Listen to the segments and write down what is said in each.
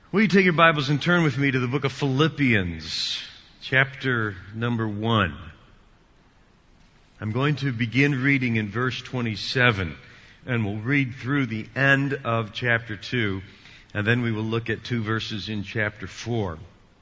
Will you take your Bibles and turn with me to the book of Philippians, chapter number 1. I'm going to begin reading in verse 27, and we'll read through the end of chapter 2, and then we will look at 2 verses in chapter 4.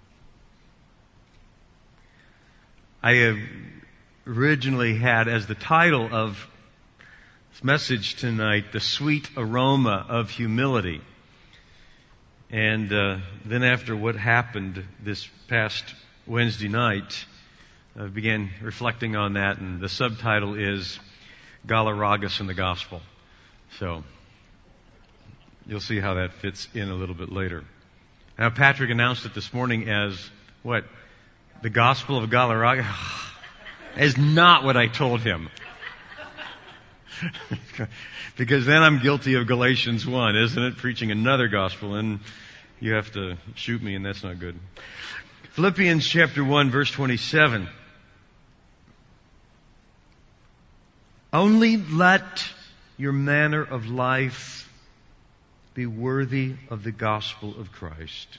I originally had as the title of this message tonight, The Sweet Aroma of Humility. And then after what happened this past Wednesday night, I began reflecting on that, and the subtitle is Galaragas and the Gospel. So you'll see how that fits in a little bit later. Now, Patrick announced it this morning as, what? The Gospel of Galaragas? Is not what I told him. Because then I'm guilty of Galatians 1, isn't it? Preaching another gospel, and you have to shoot me, and that's not good. Philippians chapter 1, verse 27. Only let your manner of life be worthy of the gospel of Christ,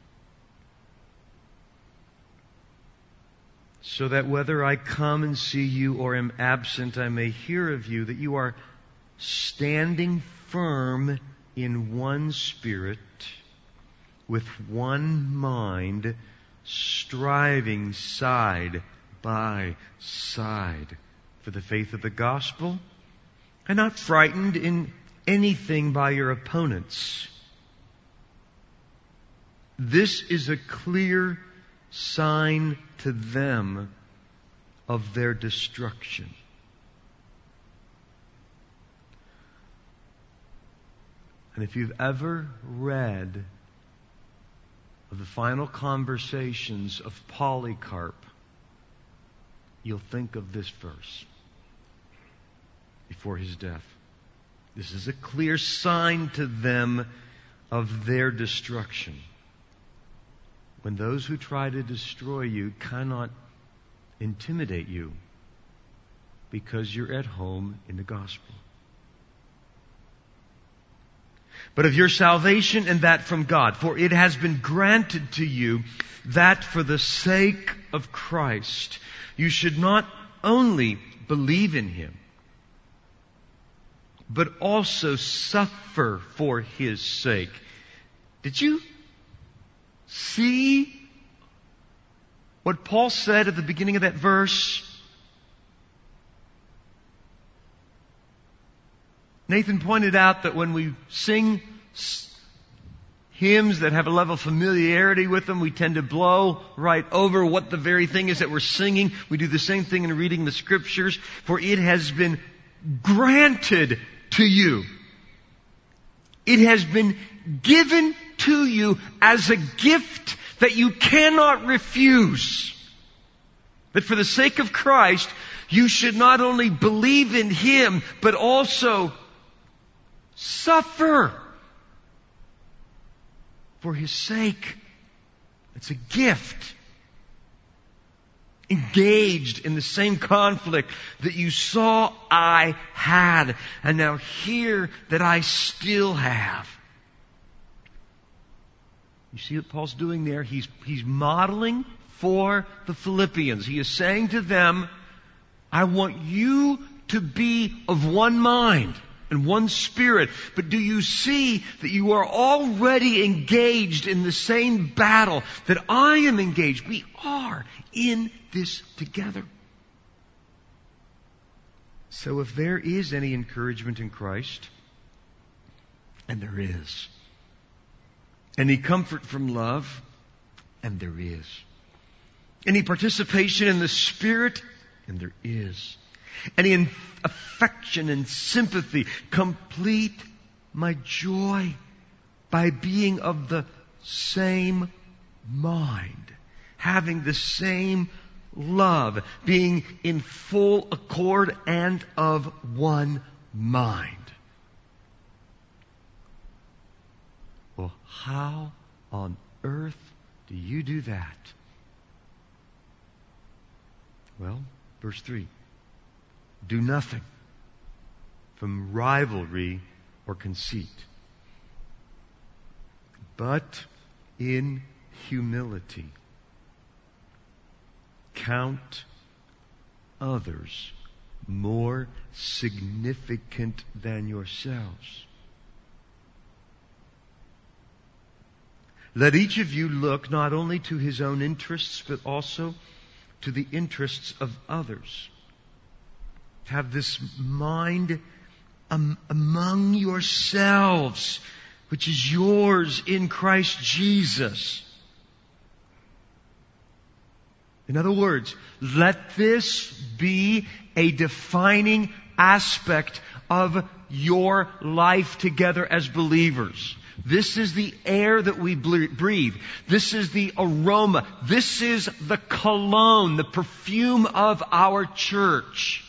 so that whether I come and see you or am absent, I may hear of you that you are standing firm in one spirit, with one mind, striving side by side for the faith of the gospel, and not frightened in anything by your opponents. This is a clear sign to them of their destruction. And if you've ever read of the final conversations of Polycarp, you'll think of this verse before his death. This is a clear sign to them of their destruction. When those who try to destroy you cannot intimidate you because you're at home in the gospel. But of your salvation, and that from God, for it has been granted to you that for the sake of Christ you should not only believe in Him, but also suffer for His sake. Did you see what Paul said at the beginning of that verse? Nathan pointed out that when we sing hymns that have a level of familiarity with them, we tend to blow right over what the very thing is that we're singing. We do the same thing in reading the Scriptures. For it has been granted to you. It has been given to you as a gift that you cannot refuse. That for the sake of Christ, you should not only believe in Him, but also suffer for His sake. It's a gift. Engaged in the same conflict that you saw I had, and now hear that I still have. You see what Paul's doing there? He's modeling for the Philippians. He is saying to them, I want you to be of one mind and one spirit. But do you see that you are already engaged in the same battle that I am engaged? We are in this together. So if there is any encouragement in Christ, and there is, any comfort from love, and there is, any participation in the Spirit, and there is, any affection and sympathy, complete my joy by being of the same mind, having the same love, being in full accord and of one mind. Well, how on earth do you do that? Well, verse 3. Do nothing from rivalry or conceit, but in humility, count others more significant than yourselves. Let each of you look not only to his own interests, but also to the interests of others. Have this mind among yourselves, which is yours in Christ Jesus. In other words, let this be a defining aspect of your life together as believers. This is the air that we breathe. This is the aroma. This is the cologne, the perfume of our church.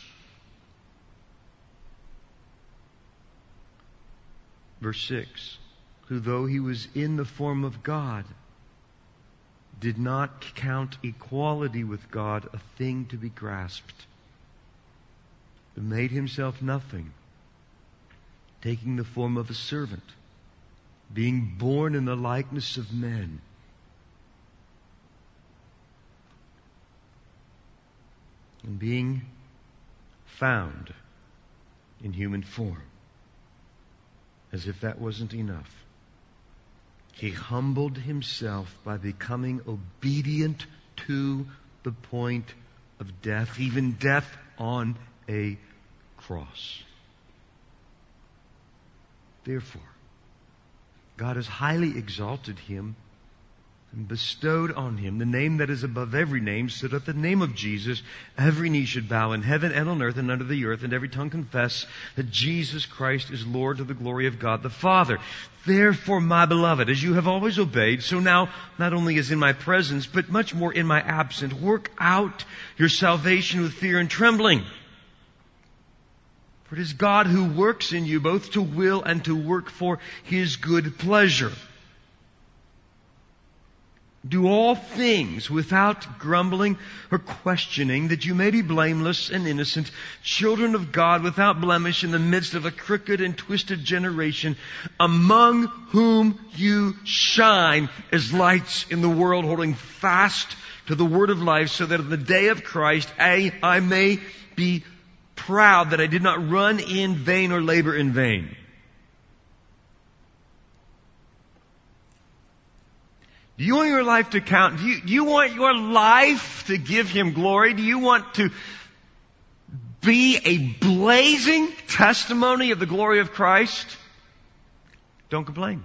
Verse 6, who though he was in the form of God, did not count equality with God a thing to be grasped, but made himself nothing, taking the form of a servant, being born in the likeness of men. And being found in human form. As if that wasn't enough, he humbled himself by becoming obedient to the point of death, even death on a cross. Therefore, God has highly exalted him and bestowed on him the name that is above every name, so that at the name of Jesus every knee should bow in heaven and on earth and under the earth, and every tongue confess that Jesus Christ is Lord, to the glory of God the Father. Therefore, my beloved, as you have always obeyed, so now, not only as in my presence, but much more in my absence, work out your salvation with fear and trembling. For it is God who works in you both to will and to work for his good pleasure. Do all things without grumbling or questioning, that you may be blameless and innocent, children of God without blemish in the midst of a crooked and twisted generation, among whom you shine as lights in the world, holding fast to the word of life, so that on the day of Christ I may be proud that I did not run in vain or labor in vain. Do you want your life to count? Do you want your life to give him glory? Do you want to be a blazing testimony of the glory of Christ? Don't complain.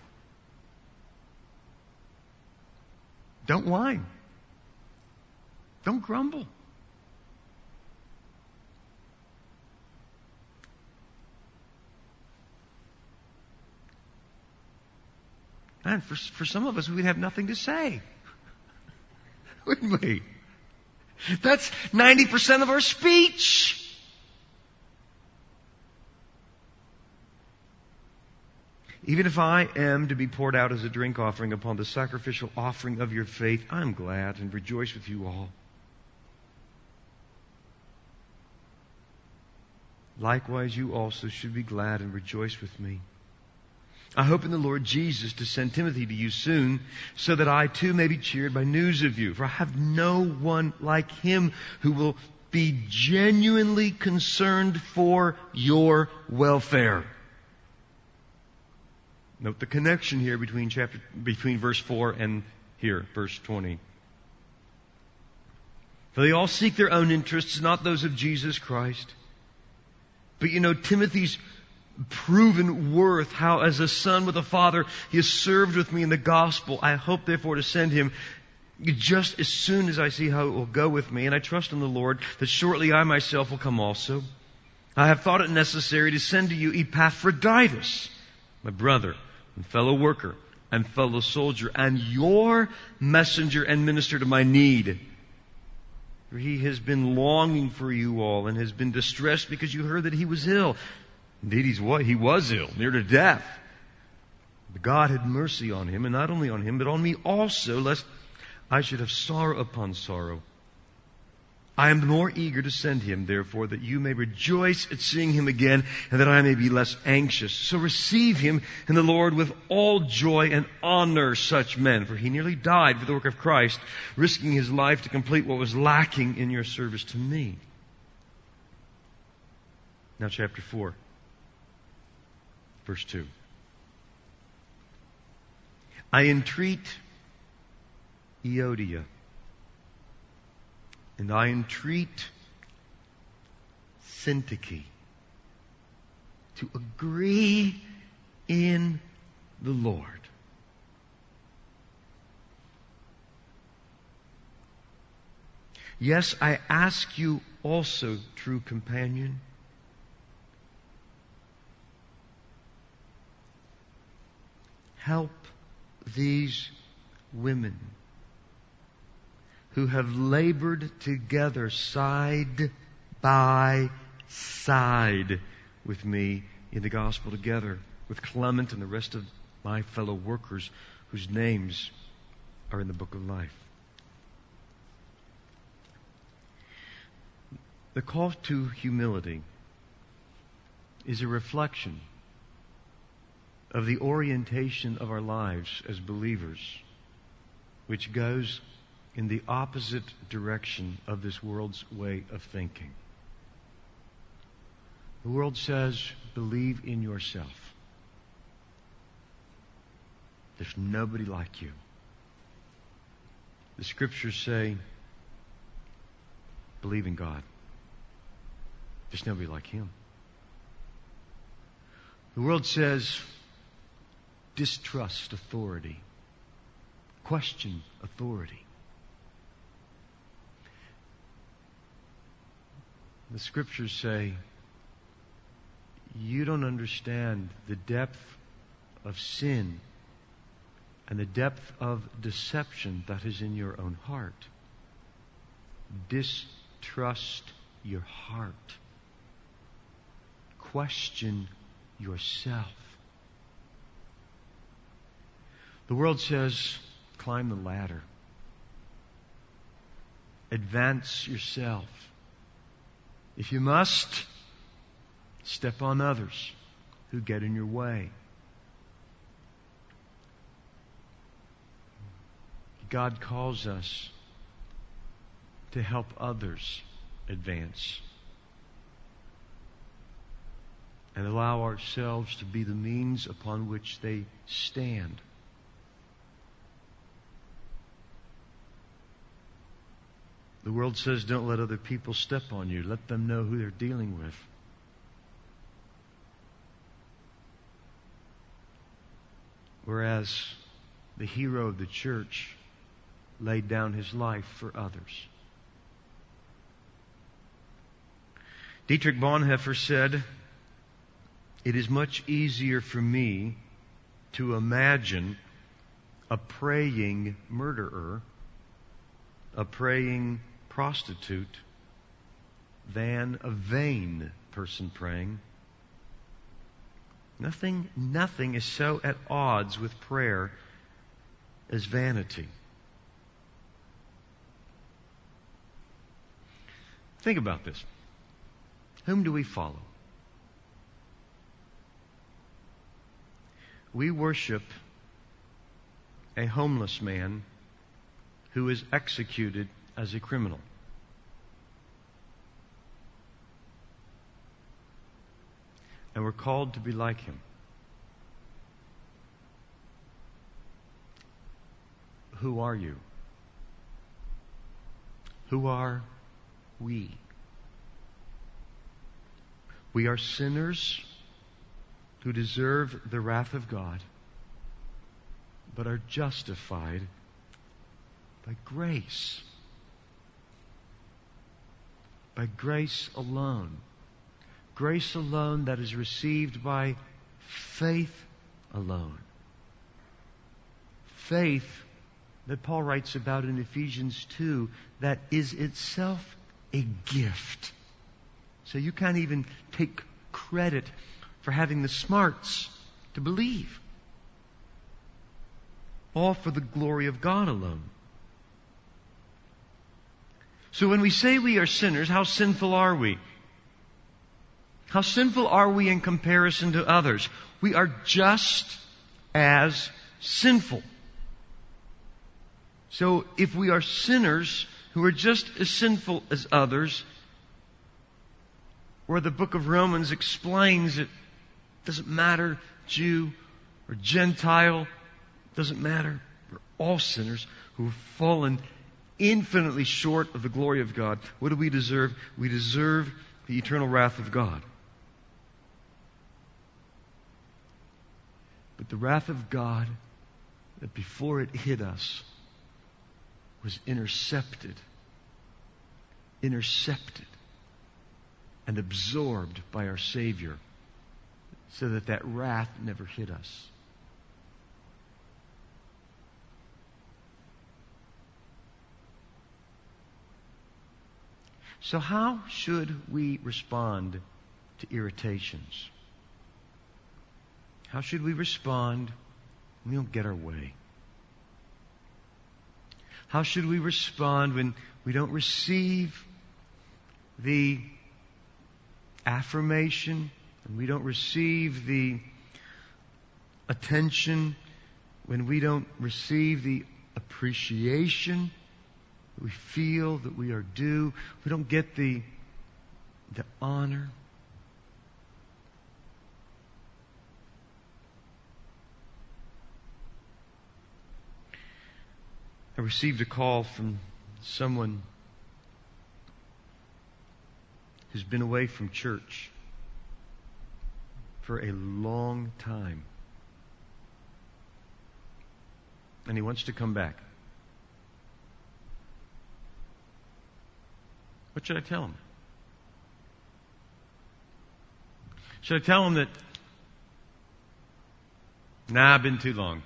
Don't whine. Don't grumble. And for some of us, we'd have nothing to say. Wouldn't we? That's 90% of our speech. Even if I am to be poured out as a drink offering upon the sacrificial offering of your faith, I'm glad and rejoice with you all. Likewise, you also should be glad and rejoice with me. I hope in the Lord Jesus to send Timothy to you soon, so that I too may be cheered by news of you. For I have no one like him who will be genuinely concerned for your welfare. Note the connection here between verse 4 and here, verse 20. For they all seek their own interests, not those of Jesus Christ. But you know Timothy's proven worth, how as a son with a father he has served with me in the gospel. I hope therefore to send him just as soon as I see how it will go with me, and I trust in the Lord that shortly I myself will come also. I have thought it necessary to send to you Epaphroditus, my brother and fellow worker and fellow soldier, and your messenger and minister to my need. For he has been longing for you all and has been distressed because you heard that he was ill. Indeed, he was ill, near to death. But God had mercy on him, and not only on him, but on me also, lest I should have sorrow upon sorrow. I am the more eager to send him, therefore, that you may rejoice at seeing him again, and that I may be less anxious. So receive him in the Lord with all joy and honor such men, for he nearly died for the work of Christ, risking his life to complete what was lacking in your service to me. Now chapter 4, verse 2. I entreat Euodia, and I entreat Syntyche to agree in the Lord. Yes, I ask you also, true companion, help these women who have labored together side by side with me in the gospel, together with Clement and the rest of my fellow workers whose names are in the book of life. The call to humility is a reflection of the orientation of our lives as believers, which goes in the opposite direction of this world's way of thinking. The world says, believe in yourself. There's nobody like you. The scriptures say, believe in God. There's nobody like him. The world says, distrust authority. Question authority. The scriptures say, you don't understand the depth of sin and the depth of deception that is in your own heart. Distrust your heart. Question yourself. The world says, climb the ladder. Advance yourself. If you must, step on others who get in your way. God calls us to help others advance and allow ourselves to be the means upon which they stand. The world says, don't let other people step on you. Let them know who they're dealing with. Whereas the hero of the church laid down his life for others. Dietrich Bonhoeffer said, it is much easier for me to imagine a praying murderer, a praying prostitute, than a vain person praying. Nothing is so at odds with prayer as vanity. Think about this. Whom do we follow? We worship a homeless man who is executed as a criminal. And we're called to be like him. Who are you? Who are we? We are sinners who deserve the wrath of God, but are justified by grace. By grace alone. Grace alone that is received by faith alone. Faith that Paul writes about in Ephesians 2 that is itself a gift. So you can't even take credit for having the smarts to believe. All for the glory of God alone. So when we say we are sinners, how sinful are we? How sinful are we in comparison to others? We are just as sinful. So if we are sinners who are just as sinful as others, where the book of Romans explains it doesn't matter, Jew or Gentile, doesn't matter. We're all sinners who have fallen infinitely short of the glory of God. What do we deserve? We deserve the eternal wrath of God. But the wrath of God, that before it hit us, was intercepted and absorbed by our Savior, so that that wrath never hit us. So how should we respond to irritations? How should we respond when we don't get our way? How should we respond when we don't receive the affirmation, and we don't receive the attention, when we don't receive the appreciation that we feel that we are due, we don't get the honor? I received a call from someone who's been away from church for a long time. And he wants to come back. What should I tell him? Should I tell him that, I've been too long?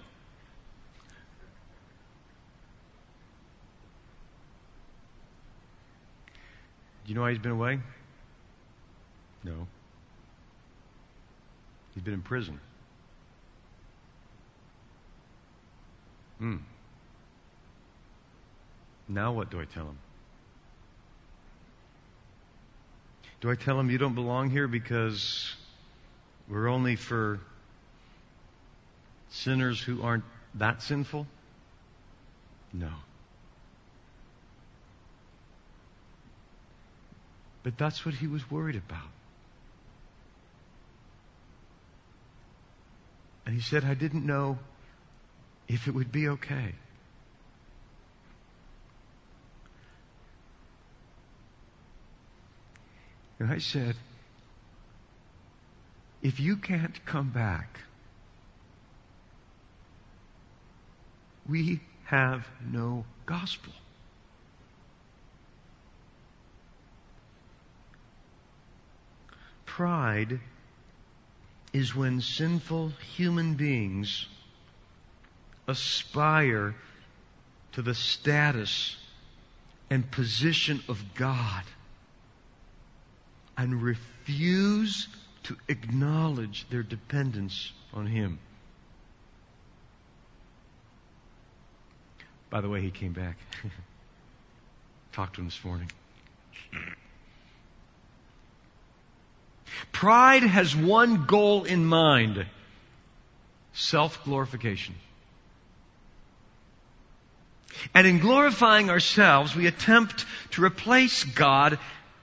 Do you know why he's been away? No. He's been in prison. Now what do I tell him? Do I tell him you don't belong here because we're only for sinners who aren't that sinful? No. But that's what he was worried about. And he said, I didn't know if it would be okay. And I said, if you can't come back, we have no gospel. Pride is when sinful human beings aspire to the status and position of God and refuse to acknowledge their dependence on Him. By the way, he came back. Talked to him this morning. Pride has one goal in mind: self-glorification. And in glorifying ourselves, we attempt to replace God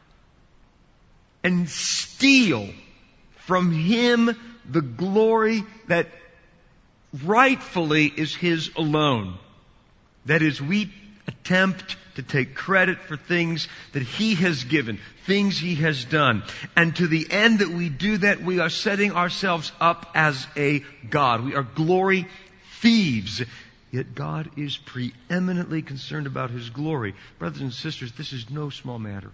and steal from Him the glory that rightfully is His alone. That is, we attempt to take credit for things that He has given, things He has done. And to the end that we do that, we are setting ourselves up as a God. We are glory thieves. Yet God is preeminently concerned about His glory. Brothers and sisters, this is no small matter.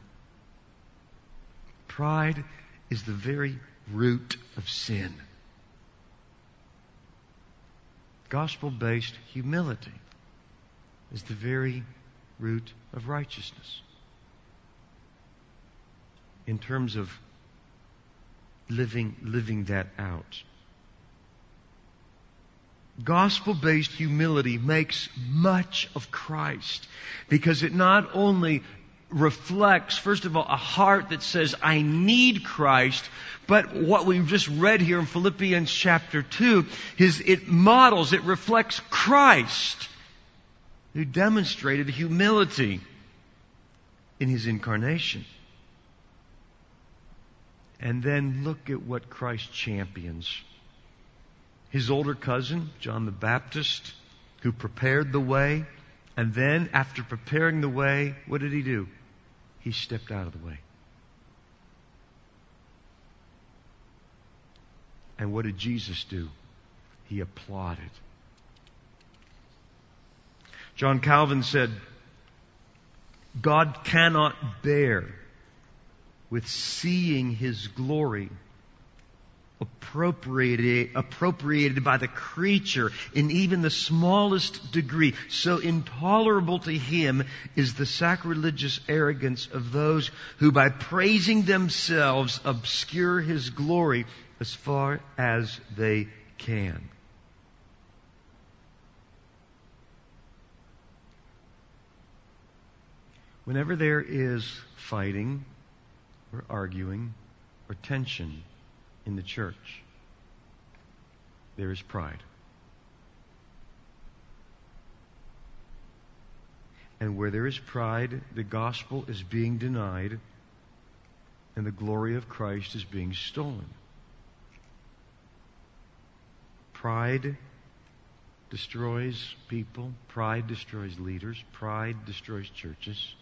Pride is the very root of sin. Gospel-based humility is the very root of righteousness. In terms of living that out. Gospel-based humility makes much of Christ because it not only reflects, first of all, a heart that says, I need Christ. But what we've just read here in Philippians chapter 2 is it reflects Christ, who demonstrated humility in His incarnation. And then look at what Christ champions. His older cousin, John the Baptist, who prepared the way, and then after preparing the way, what did he do? He stepped out of the way. And what did Jesus do? He applauded. John Calvin said, God cannot bear with seeing His glory appropriated by the creature in even the smallest degree. So intolerable to Him is the sacrilegious arrogance of those who by praising themselves obscure His glory as far as they can. Whenever there is fighting or arguing or tension in the church, there is pride. And where there is pride, the gospel is being denied and the glory of Christ is being stolen. Pride destroys people. Pride destroys leaders. Pride destroys churches.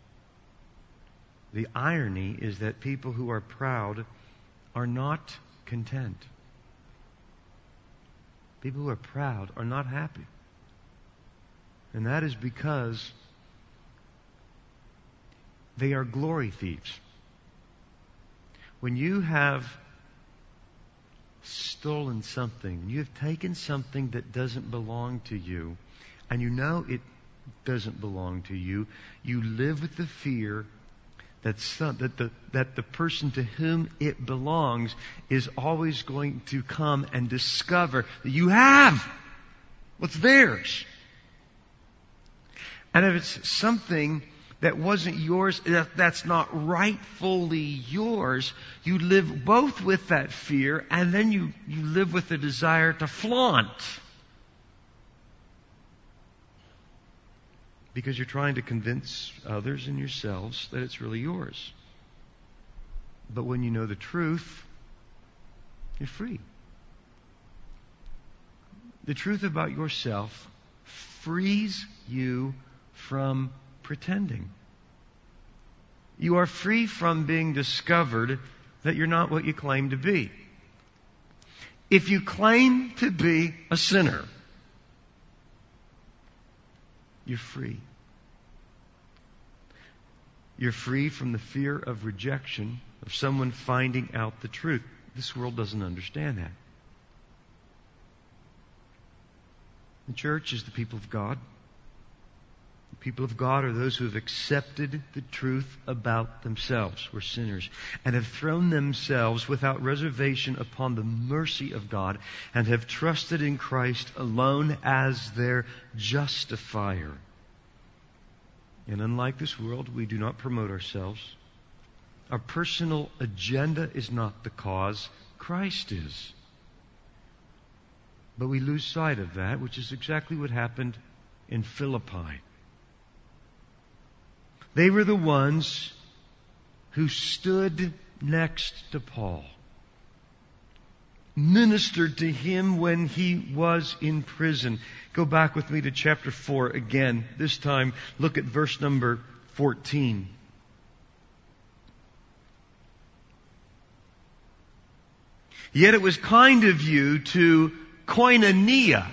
The irony is that people who are proud are not content. People who are proud are not happy. And that is because they are glory thieves. When you have stolen something, you have taken something that doesn't belong to you, and you know it doesn't belong to you, you live with the fear that the person to whom it belongs is always going to come and discover that you have what's theirs. And if it's something that wasn't yours, that's not rightfully yours, you live both with that fear and then you live with the desire to flaunt. Because you're trying to convince others and yourselves that it's really yours. But when you know the truth, you're free. The truth about yourself frees you from pretending. You are free from being discovered that you're not what you claim to be. If you claim to be a sinner, you're free. You're free from the fear of rejection, of someone finding out the truth. This world doesn't understand that. The church is the people of God. The people of God are those who have accepted the truth about themselves. We're sinners. And have thrown themselves without reservation upon the mercy of God and have trusted in Christ alone as their justifier. And unlike this world, we do not promote ourselves. Our personal agenda is not the cause. Christ is. But we lose sight of that, which is exactly what happened in Philippi. They were the ones who stood next to Paul, ministered to him when he was in prison. Go back with me to chapter 4 again. This time, look at verse number 14. Yet it was kind of you to koinonia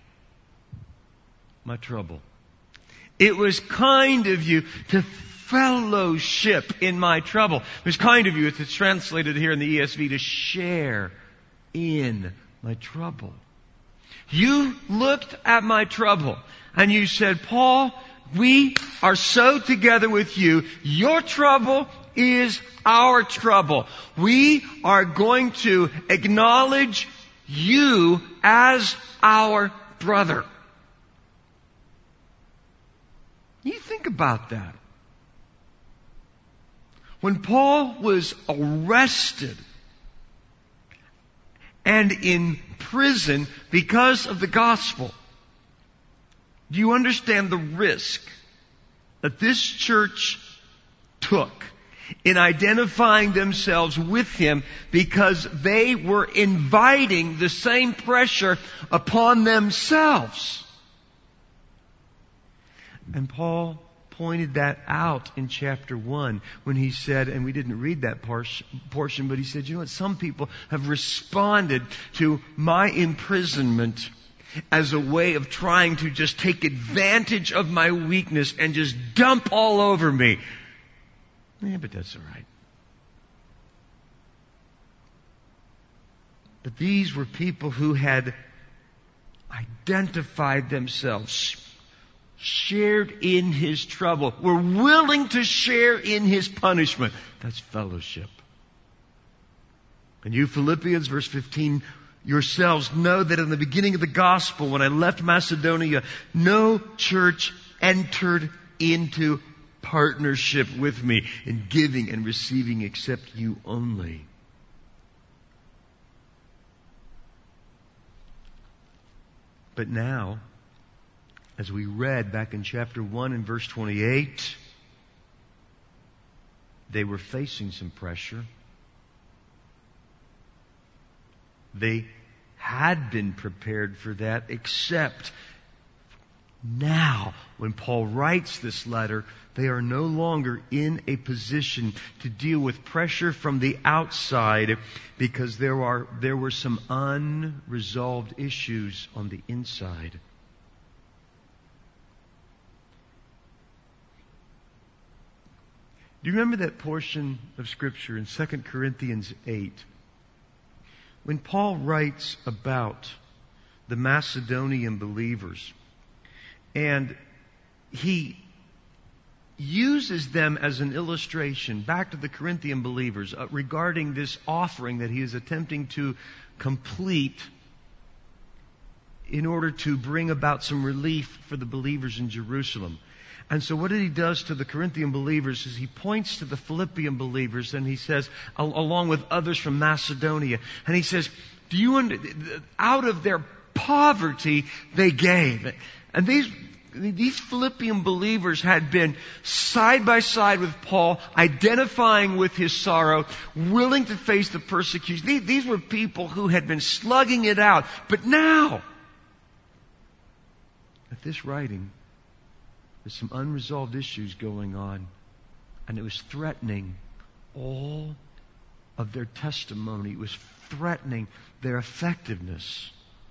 my trouble. It was kind of you to fellowship in my trouble. It was kind of you, it's translated here in the ESV, to share in my trouble. You looked at my trouble and you said, Paul, we are so together with you. Your trouble is our trouble. We are going to acknowledge you as our brother. You think about that. When Paul was arrested and in prison because of the gospel, do you understand the risk that this church took in identifying themselves with him, because they were inviting the same pressure upon themselves? And Paul pointed that out in chapter 1 when he said, and we didn't read that portion, but he said, you know what, some people have responded to my imprisonment as a way of trying to just take advantage of my weakness and just dump all over me. Yeah, but that's all right. But these were people who had identified themselves, shared in his trouble, were willing to share in his punishment. That's fellowship. And you Philippians, verse 15, yourselves know that in the beginning of the gospel, when I left Macedonia, no church entered into partnership with me in giving and receiving except you only. But now, as we read back in chapter 1 and verse 28, they were facing some pressure. They had been prepared for that, except now, when Paul writes this letter, they are no longer in a position to deal with pressure from the outside, because there were some unresolved issues on the inside. Do you remember that portion of Scripture in 2 Corinthians 8? When Paul writes about the Macedonian believers, and he uses them as an illustration back to the Corinthian believers regarding this offering that he is attempting to complete in order to bring about some relief for the believers in Jerusalem. And so what he does to the Corinthian believers is he points to the Philippian believers, and he says, along with others from Macedonia, and he says, out of their poverty they gave. And these Philippian believers had been side by side with Paul, identifying with his sorrow, willing to face the persecution. These were people who had been slugging it out. But now, at this writing, there's some unresolved issues going on, and it was threatening all of their testimony. It was threatening their effectiveness.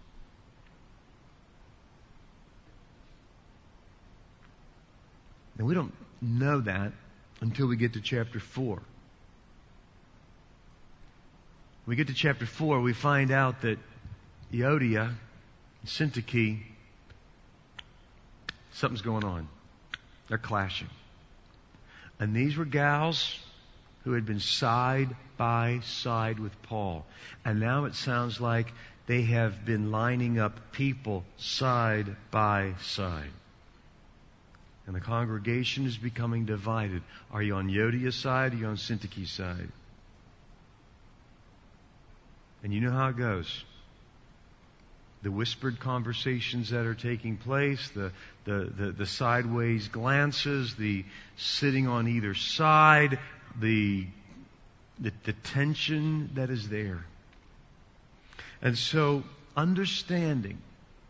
Now, we don't know that until we get to chapter 4. When we get to chapter 4, we find out that Euodia and Syntyche, something's going on. They're clashing. And these were gals who had been side by side with Paul. And now it sounds like they have been lining up people side by side. And the congregation is becoming divided. Are you on Euodia's side or are you on Syntyche's side? And you know how it goes. The whispered conversations that are taking place, the sideways glances, the sitting on either side, the tension that is there. And so, understanding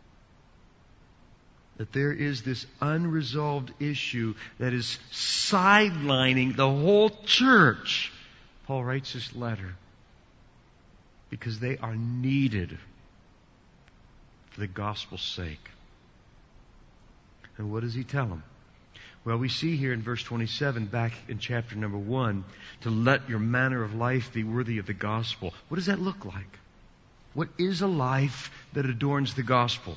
that there is this unresolved issue that is sidelining the whole church, Paul writes this letter because they are needed for the gospel's sake. And what does he tell them? Well, we see here in verse 27, back in chapter number 1, to let your manner of life be worthy of the gospel. What does that look like? What is a life that adorns the gospel?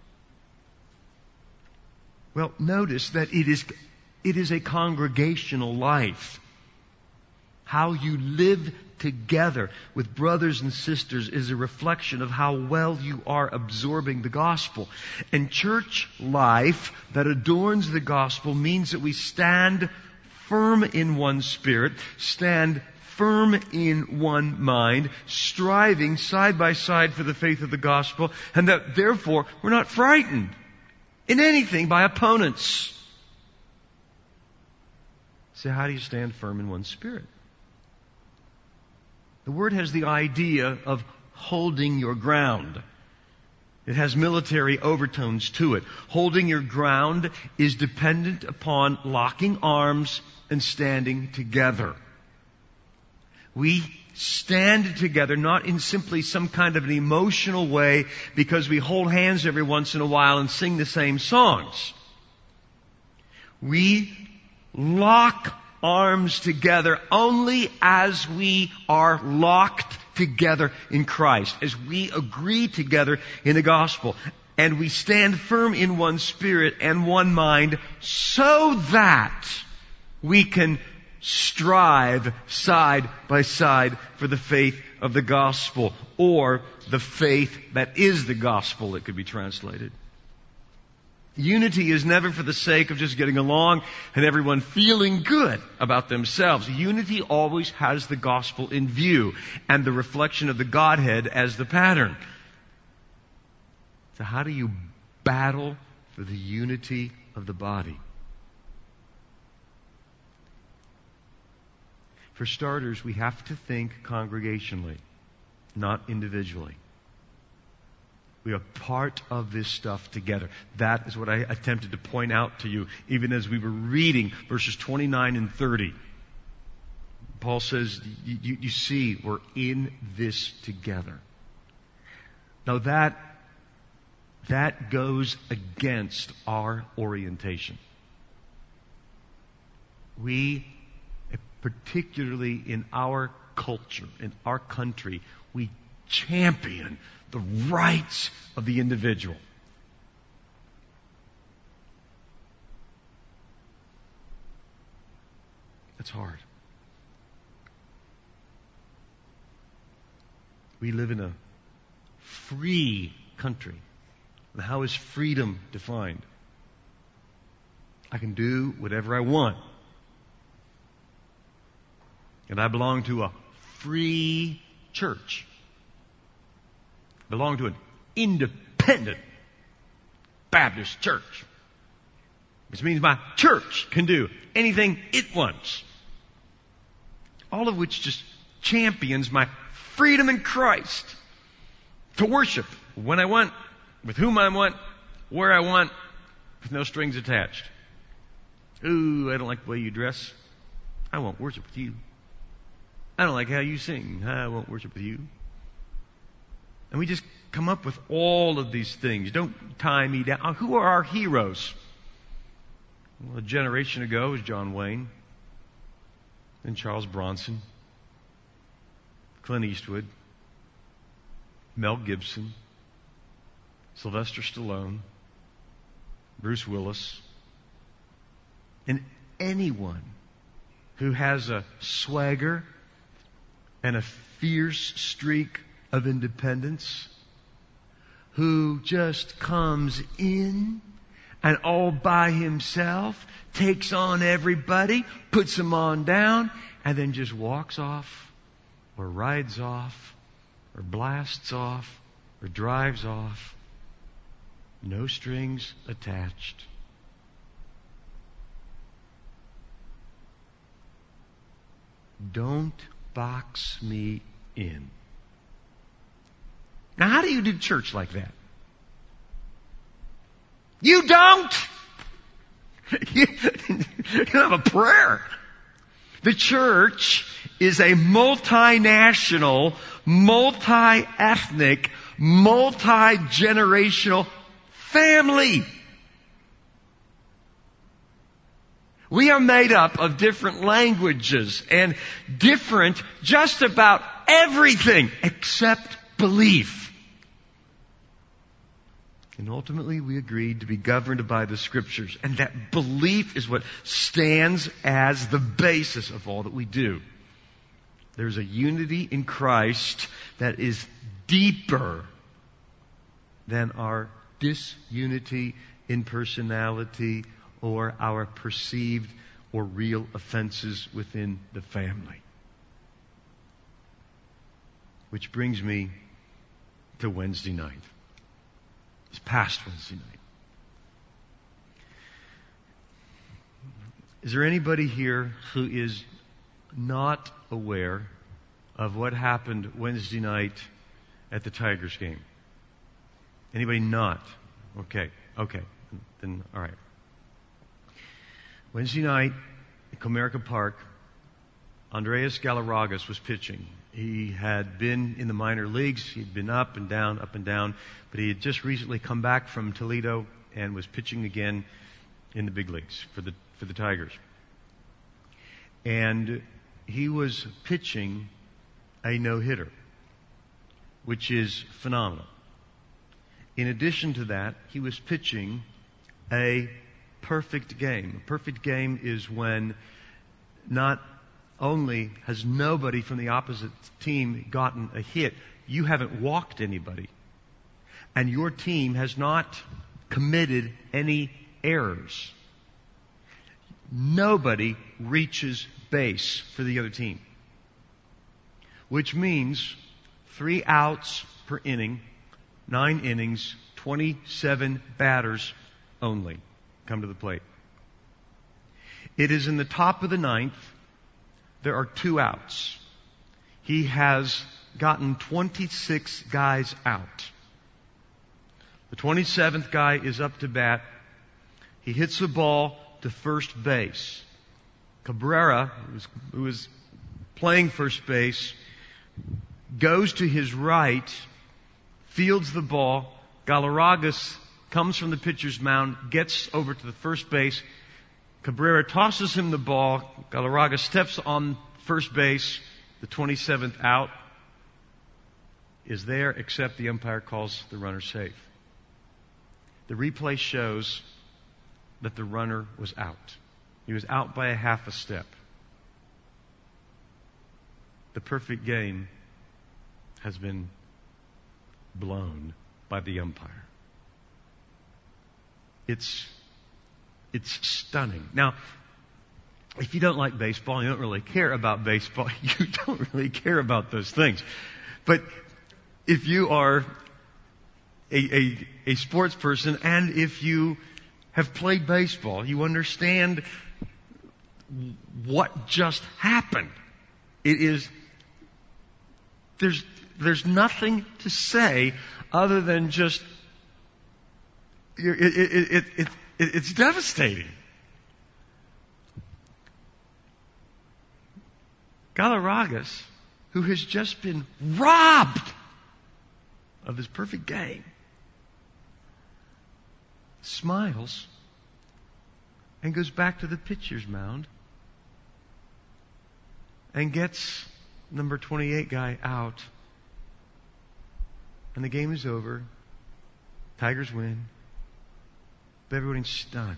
Well, notice that it is a congregational life. How you live together with brothers and sisters is a reflection of how well you are absorbing the gospel. And church life that adorns the gospel means that we stand firm in one spirit, stand firm in one mind, striving side by side for the faith of the gospel, and that therefore we're not frightened in anything by opponents. So how do you stand firm in one spirit? The word has the idea of holding your ground. It has military overtones to it. Holding your ground is dependent upon locking arms and standing together. We stand together not in simply some kind of an emotional way because we hold hands every once in a while and sing the same songs. We lock arms together only as we are locked together in Christ, as we agree together in the gospel. And we stand firm in one spirit and one mind so that we can strive side by side for the faith of the gospel, or the faith that is the gospel, it could be translated. Unity is never for the sake of just getting along and everyone feeling good about themselves. Unity always has the gospel in view and the reflection of the Godhead as the pattern. So how do you battle for the unity of the body? For starters, we have to think congregationally, not individually. We are part of this stuff together. That is what I attempted to point out to you, even as we were reading verses 29 and 30. Paul says, you see, we're in this together. Now that goes against our orientation. We, particularly in our culture, in our country, we champion the rights of the individual. That's hard. We live in a free country. And how is freedom defined? I can do whatever I want. And I belong to a free church. I belong to an independent Baptist church. Which means my church can do anything it wants. All of which just champions my freedom in Christ to worship when I want, with whom I want, where I want, with no strings attached. Ooh, I don't like the way you dress. I won't worship with you. I don't like how you sing. I won't worship with you. And we just come up with all of these things. Don't tie me down. Who are our heroes? Well, a generation ago was John Wayne, then Charles Bronson, Clint Eastwood, Mel Gibson, Sylvester Stallone, Bruce Willis, and anyone who has a swagger and a fierce streak of independence, who just comes in and all by himself takes on everybody, puts them on down, and then just walks off, or rides off, or blasts off, or drives off. No strings attached. Don't box me in. Now, how do you do church like that? You don't! You don't have a prayer. The church is a multinational, multi-ethnic, multi-generational family. We are made up of different languages and different just about everything except belief. And ultimately we agreed to be governed by the Scriptures. And that belief is what stands as the basis of all that we do. There's a unity in Christ that is deeper than our disunity in personality or our perceived or real offenses within the family. Which brings me to Wednesday night. It's past Wednesday night. Is there anybody here who is not aware of what happened Wednesday night at the Tigers game? Anybody not? Okay. Then, all right. Wednesday night at Comerica Park, Andreas Galarragas was pitching. He had been in the minor leagues. He'd been up and down, but he had just recently come back from Toledo and was pitching again in the big leagues for the Tigers. And he was pitching a no-hitter, which is phenomenal. In addition to that, he was pitching a perfect game. A perfect game is when not only has nobody from the opposite team gotten a hit, you haven't walked anybody, and your team has not committed any errors. Nobody reaches base for the other team, which means 3 outs per inning, 9 innings, 27 batters only come to the plate. It is in the top of the 9th. There are 2 outs. He has gotten 26 guys out. The 27th guy is up to bat. He hits the ball to first base. Cabrera, who was playing first base, goes to his right, fields the ball. Galarragas comes from the pitcher's mound, gets over to the first base. Cabrera tosses him the ball. Galarragas steps on first base. The 27th out is there, except the umpire calls the runner safe. The replay shows that the runner was out. He was out by a half a step. The perfect game has been blown by the umpire. It's stunning. Now, if you don't like baseball, you don't really care about baseball, you don't really care about those things. But if you are a sports person, and if you have played baseball, you understand what just happened. It is, there's nothing to say other than just, it's devastating. Galarragas, who has just been robbed of his perfect game, smiles and goes back to the pitcher's mound and gets number 28 guy out. And the game is over. Tigers win. But everybody's stunned.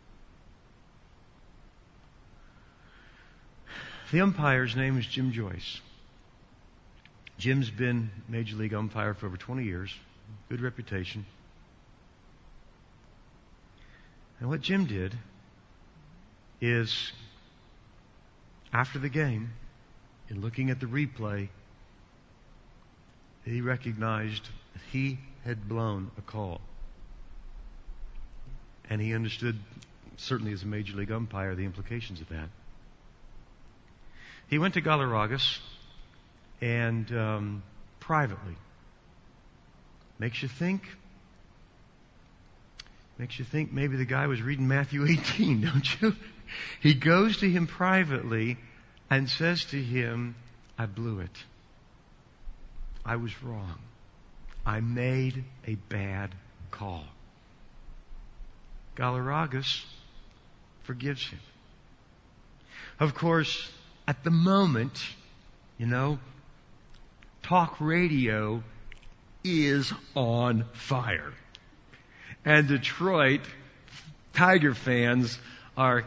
The umpire's name is Jim Joyce. Jim's been Major League umpire for over 20 years. Good reputation. And what Jim did is, after the game, in looking at the replay, he recognized that he had blown a call. And he understood, certainly as a Major League umpire, the implications of that. He went to Galarragas and privately. Makes you think maybe the guy was reading Matthew 18, don't you? He goes to him privately and says to him, I blew it. I was wrong. I made a bad call. Galarragas forgives him. Of course, at the moment, talk radio is on fire. And Detroit Tiger fans are,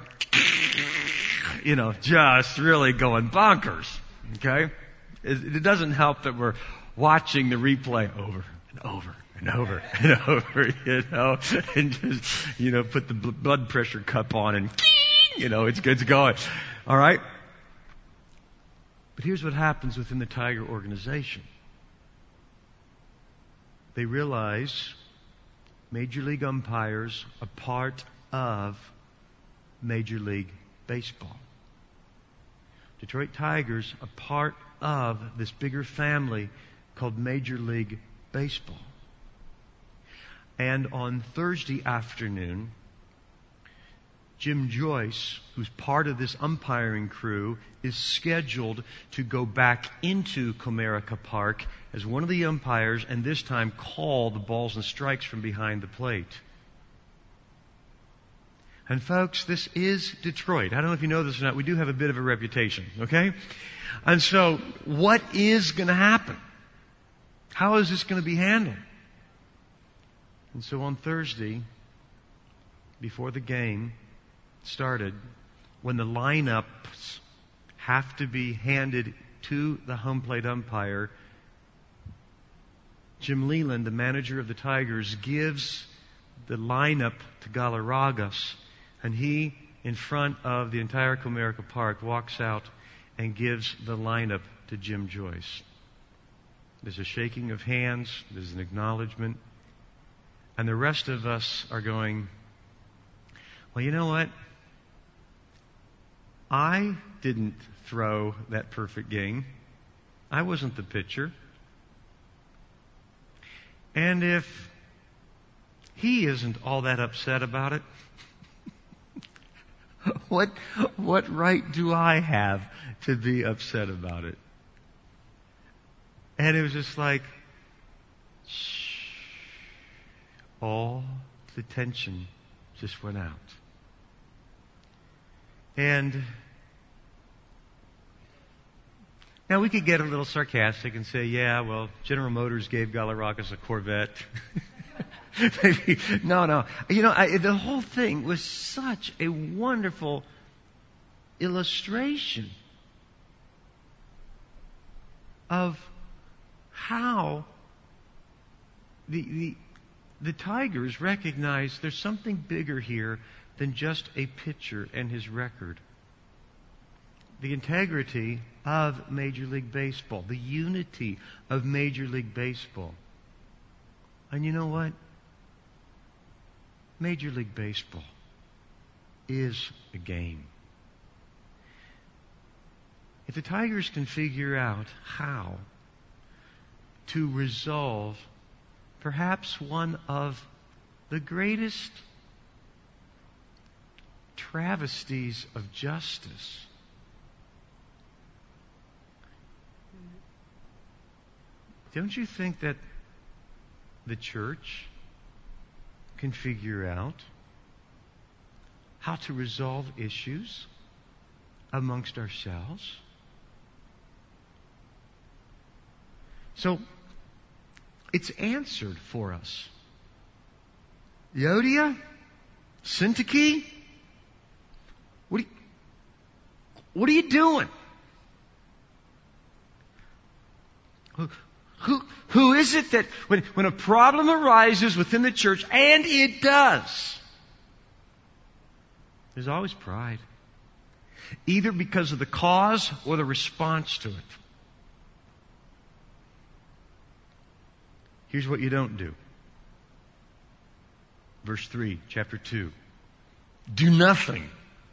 just really going bonkers. Okay? It doesn't help that we're watching the replay over and over and over and over, and just, put the blood pressure cup on and It's going. All right? But here's what happens within the Tiger organization. They realize Major League umpires are part of Major League Baseball. Detroit Tigers are part of this bigger family called Major League Baseball. And on Thursday afternoon, Jim Joyce, who's part of this umpiring crew, is scheduled to go back into Comerica Park as one of the umpires, and this time call the balls and strikes from behind the plate. And folks, this is Detroit. I don't know if you know this or not. We do have a bit of a reputation, okay? And so, what is going to happen? How is this going to be handled? And so on Thursday, before the game started, when the lineups have to be handed to the home plate umpire, Jim Leland, the manager of the Tigers, gives the lineup to Galarragas, and he, in front of the entire Comerica Park, walks out and gives the lineup to Jim Joyce. There's a shaking of hands, there's an acknowledgement, and the rest of us are going, well, you know what? I didn't throw that perfect game. I wasn't the pitcher. And if he isn't all that upset about it, what right do I have to be upset about it? And it was just like, shh. All the tension just went out. And now we could get a little sarcastic and say, yeah, well, General Motors gave Galarragas a Corvette. Maybe. No. The whole thing was such a wonderful illustration of how the Tigers recognize there's something bigger here than just a pitcher and his record. The integrity of Major League Baseball, the unity of Major League Baseball. And you know what? Major League Baseball is a game. If the Tigers can figure out how to resolve perhaps one of the greatest travesties of justice, don't you think that the church can figure out how to resolve issues amongst ourselves? So, it's answered for us. Yodia? Syntyche? What are you doing? Who is it that when a problem arises within the church, and it does, there's always pride. Either because of the cause or the response to it. Here's what you don't do. Verse 3, chapter 2. Do nothing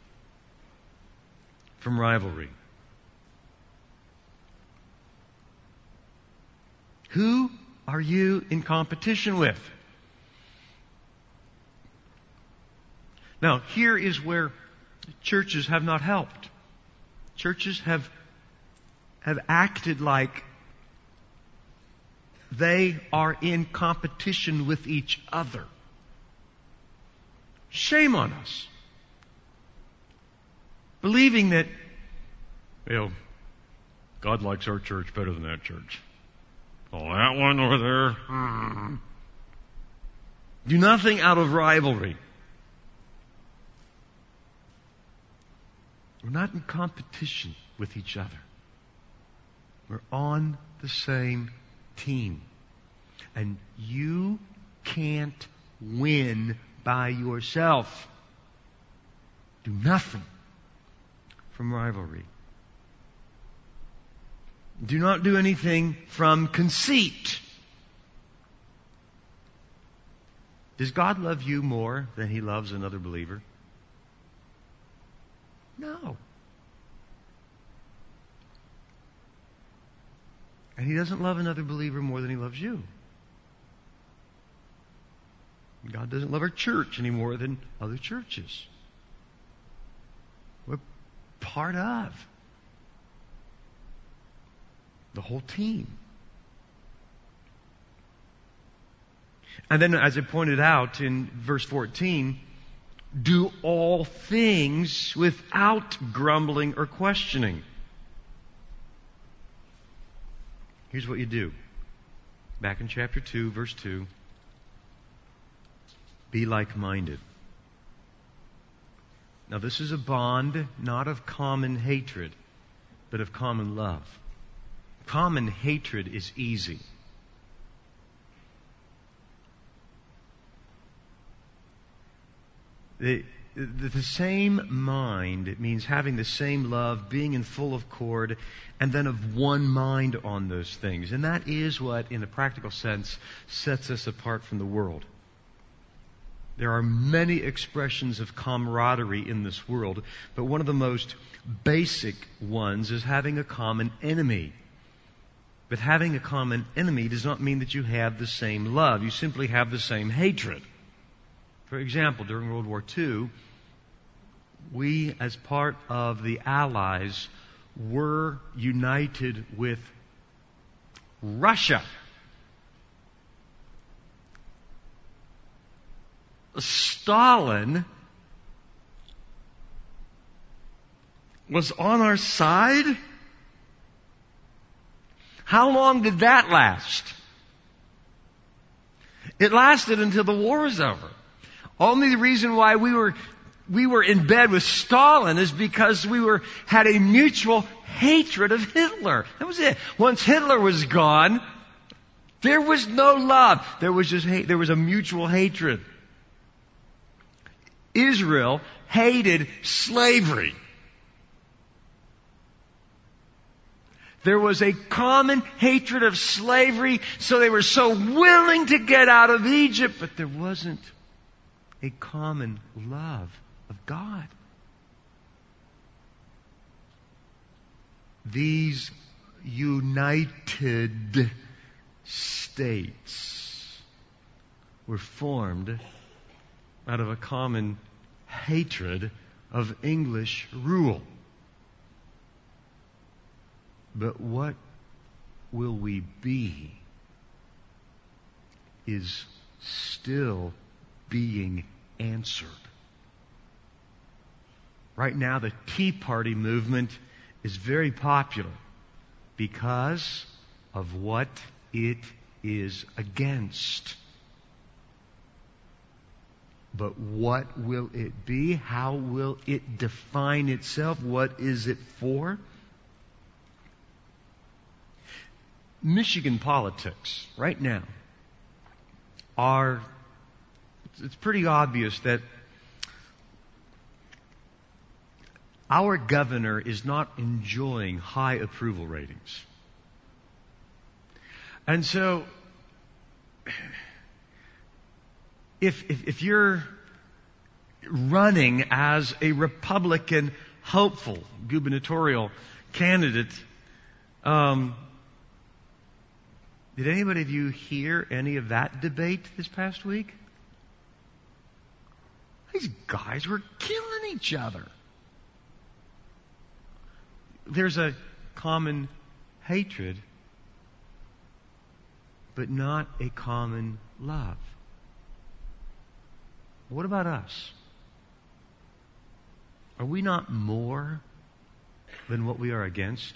from rivalry. Who are you in competition with? Now, here is where churches have not helped. Churches have acted like they are in competition with each other. Shame on us. Believing that, God likes our church better than that church. Oh, that one over there. Do nothing out of rivalry. We're not in competition with each other. We're on the same team. And you can't win by yourself. Do nothing from rivalry. Do not do anything from conceit. Does God love you more than He loves another believer? No. And He doesn't love another believer more than He loves you. God doesn't love our church any more than other churches. We're part of the whole team. And then, as I pointed out in verse 14, do all things without grumbling or questioning. Here's what you do. Back in chapter 2, verse 2. Be like-minded. Now this is a bond not of common hatred, but of common love. Common hatred is easy. The same mind, it means having the same love, being in full accord, and then of one mind on those things. And that is what, in a practical sense, sets us apart from the world. There are many expressions of camaraderie in this world, but one of the most basic ones is having a common enemy. But having a common enemy does not mean that you have the same love. You simply have the same hatred. For example, during World War II, we, as part of the Allies, were united with Russia. Stalin was on our side. How long did that last? It lasted until the war was over. Only the reason why we were in bed with Stalin is because we had a mutual hatred of Hitler. That was it. Once Hitler was gone, there was no love. There was just hate. There was a mutual hatred. Israel hated slavery. There was a common hatred of slavery, so they were so willing to get out of Egypt, but there wasn't a common love of God. These United States were formed out of a common hatred of English rule. But what will we be is still being answered. Right now, the Tea Party movement is very popular because of what it is against. But what will it be? How will it define itself? What is it for? Michigan politics right now it's pretty obvious that our governor is not enjoying high approval ratings. And so if you're running as a Republican hopeful gubernatorial candidate, did anybody of you hear any of that debate this past week? These guys were killing each other. There's a common hatred, but not a common love. What about us? Are we not more than what we are against?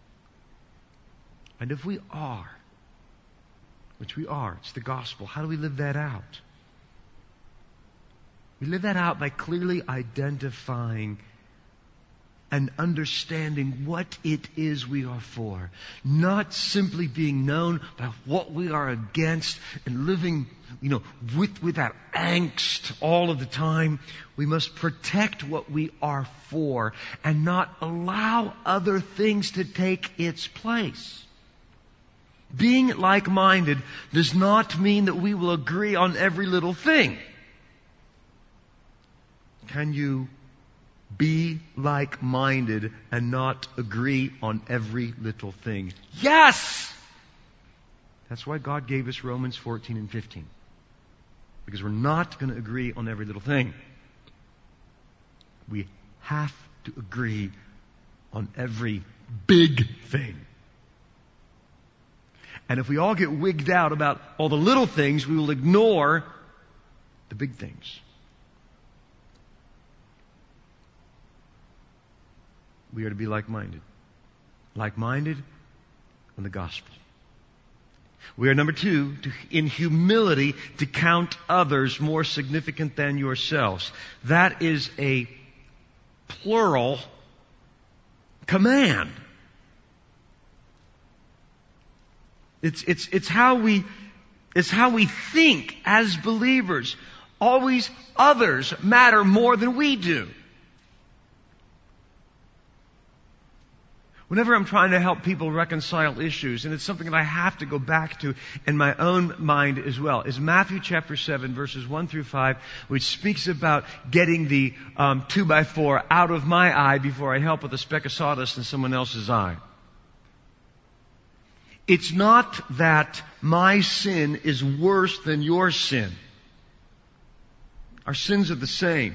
And if we are, which we are, it's the gospel, how do we live that out? We live that out by clearly identifying and understanding what it is we are for. Not simply being known by what we are against and living, with that angst all of the time. We must protect what we are for and not allow other things to take its place. Being like-minded does not mean that we will agree on every little thing. Can you be like-minded and not agree on every little thing? Yes! That's why God gave us Romans 14 and 15. Because we're not going to agree on every little thing. We have to agree on every big thing. And if we all get wigged out about all the little things, we will ignore the big things. We are to be like-minded. Like-minded on the gospel. We are, number 2, in humility, to count others more significant than yourselves. That is a plural command. It's how we think as believers. Always others matter more than we do. Whenever I'm trying to help people reconcile issues, and it's something that I have to go back to in my own mind as well, is Matthew chapter 7, verses 1 through 5, which speaks about getting the 2x4 out of my eye before I help with a speck of sawdust in someone else's eye. It's not that my sin is worse than your sin. Our sins are the same.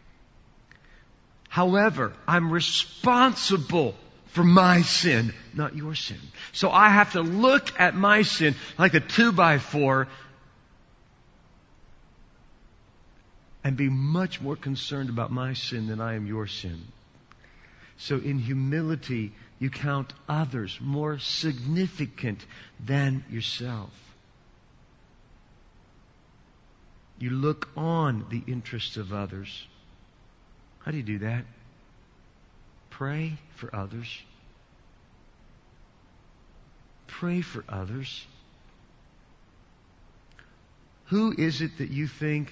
However, I'm responsible for my sin, not your sin. So I have to look at my sin like a 2x4 and be much more concerned about my sin than I am your sin. So in humility, you count others more significant than yourself. You look on the interests of others. How do you do that? Pray for others. Pray for others. Who is it that you think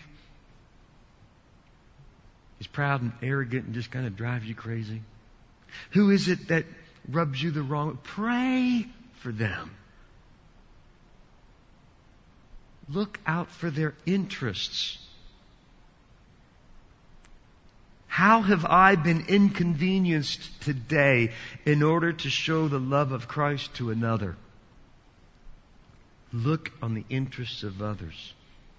is proud and arrogant and just kind of drives you crazy? Who is it that rubs you the wrong way? Pray for them. Look out for their interests. How have I been inconvenienced today in order to show the love of Christ to another? Look on the interests of others.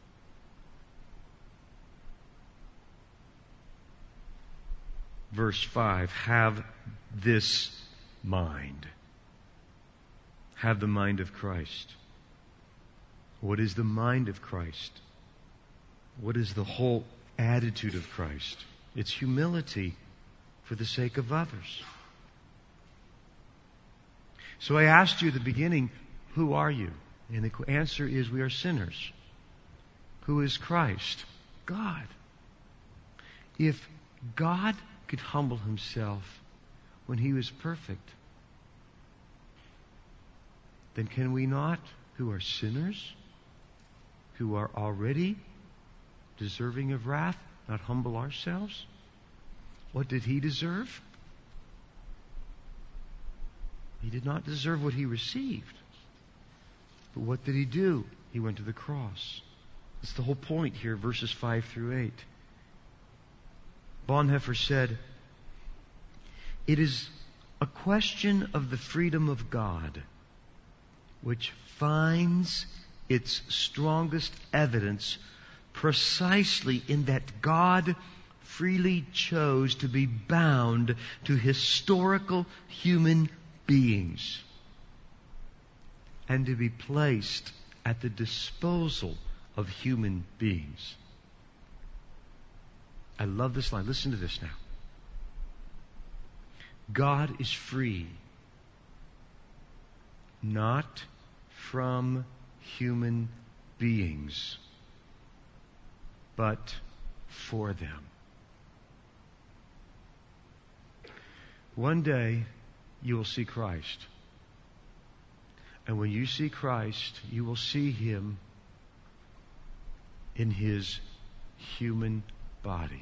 Verse 5, have this mind. Have the mind of Christ. What is the mind of Christ? What is the whole attitude of Christ? It's humility for the sake of others. So I asked you at the beginning, who are you? And the answer is, we are sinners. Who is Christ? God. If God could humble Himself when He was perfect, then can we not, who are sinners, who are already deserving of wrath, not humble ourselves? What did He deserve? He did not deserve what He received. But what did He do? He went to the cross. That's the whole point here, verses 5 through 8. Bonhoeffer said, it is a question of the freedom of God which finds its strongest evidence precisely in that God freely chose to be bound to historical human beings and to be placed at the disposal of human beings. I love this line. Listen to this now. God is free, not from human beings, but for them. one day you will see Christ. And when you see Christ, you will see Him in His human body.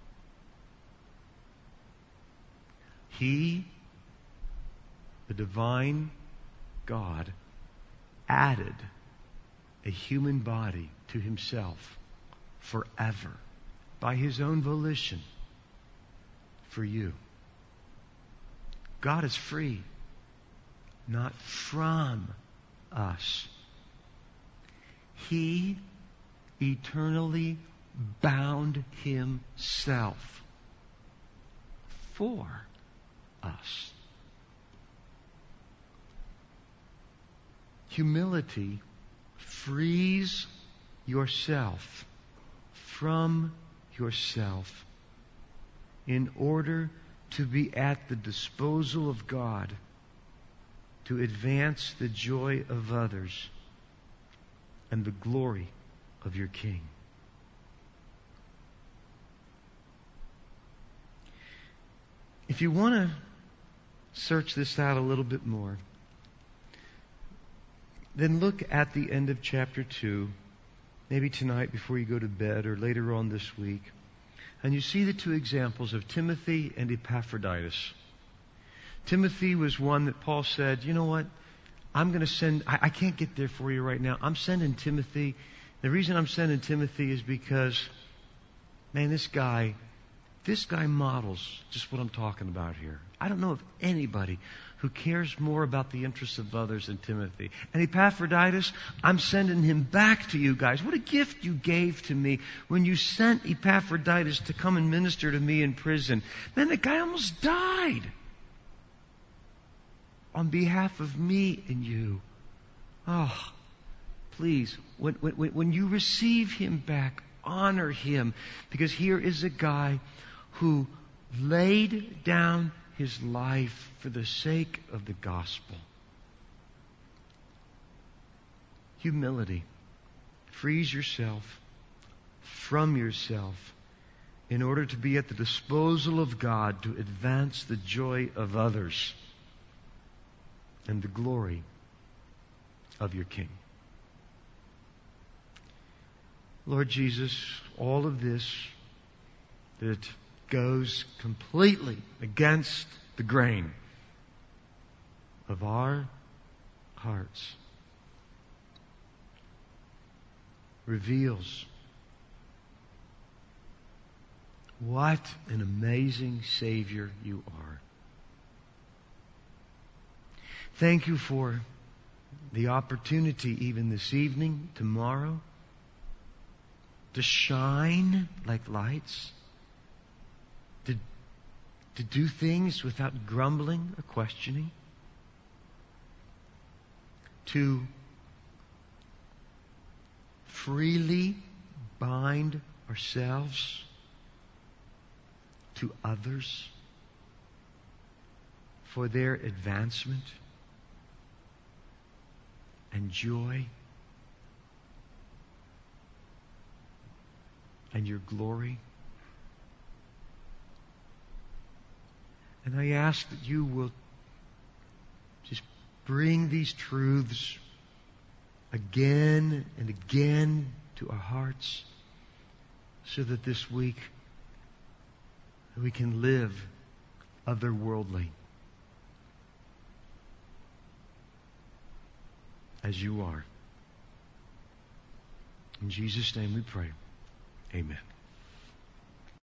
He, the divine God, added a human body to Himself forever by His own volition for you. God is free, not from us. He eternally bound Himself for us. Humility frees yourself from yourself in order to be at the disposal of God to advance the joy of others and the glory of your King. If you want to search this out a little bit more, then look at the end of chapter 2, maybe tonight before you go to bed or later on this week, and you see the two examples of Timothy and Epaphroditus. Timothy was one that Paul said, you know what, I'm going to send, I can't get there for you right now. I'm sending Timothy. The reason I'm sending Timothy is because, man, this guy models just what I'm talking about here. I don't know of anybody who cares more about the interests of others than Timothy. And Epaphroditus, I'm sending him back to you guys. What a gift you gave to me when you sent Epaphroditus to come and minister to me in prison. Man, the guy almost died on behalf of me and you. Oh, please, when you receive him back, honor him, because here is a guy who laid down his life for the sake of the gospel. Humility frees yourself from yourself in order to be at the disposal of God to advance the joy of others and the glory of your King. Lord Jesus, all of this that goes completely against the grain of our hearts reveals what an amazing Savior you are. Thank you for the opportunity even this evening, tomorrow, to shine like lights, to do things without grumbling or questioning, to freely bind ourselves to others for their advancement and joy and your glory. And I ask that you will just bring these truths again and again to our hearts so that this week we can live otherworldly as you are. In Jesus' name we pray. Amen.